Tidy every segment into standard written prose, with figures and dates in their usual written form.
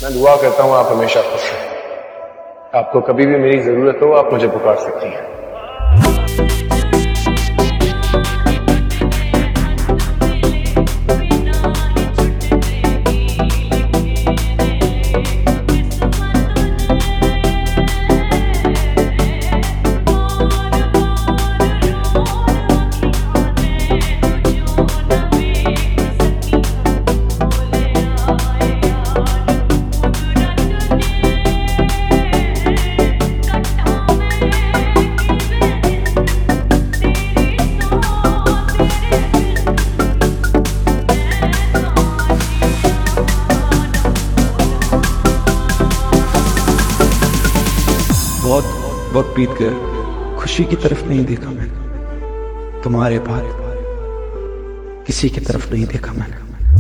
मैं दुआ करता हूँ आप हमेशा खुश रहें। आपको कभी भी मेरी जरूरत हो आप मुझे पुकार सकती हैं। बहुत वक्त बीत गया, खुशी की तरफ नहीं देखा मैंने, तुम्हारे बाद किसी की तरफ नहीं देखा मैंने।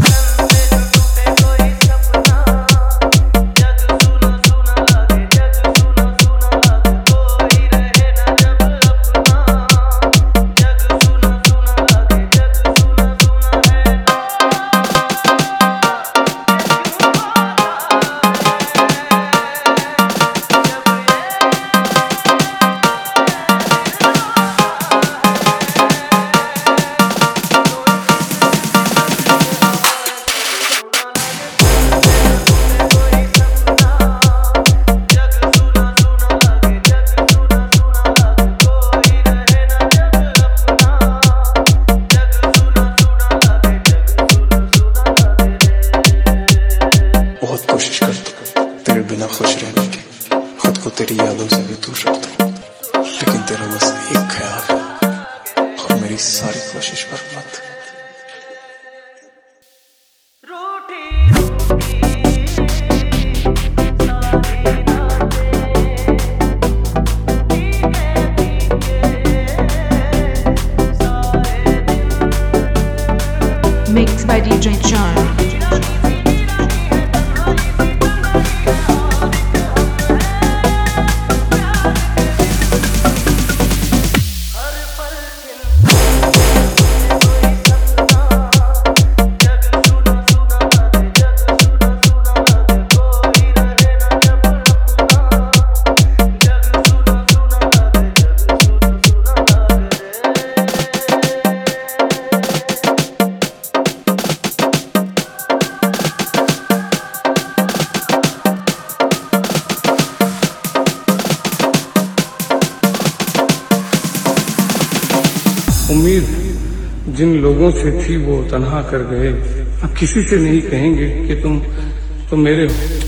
कोशिश करता हूँ तेरे बिना खुश रहने की, खुद को तेरी यादों से भी दूर रखता हूँ, लेकिन तेरा बस एक ख्याल है और मेरी सारी कोशिश बर्बाद। Mixed by DJ John. उम्मीद जिन लोगों से थी वो तन्हा कर गए, अब किसी से नहीं कहेंगे कि तुम मेरे हो।